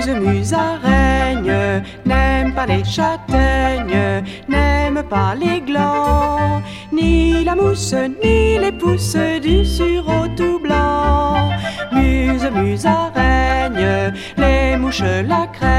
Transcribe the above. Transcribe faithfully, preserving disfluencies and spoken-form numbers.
musaraigne n'aime pas les châtaignes, n'aime pas les glands, ni la mousse, ni les pousses du sureau tout blanc. Muse, musaraigne, les mouches la craignent,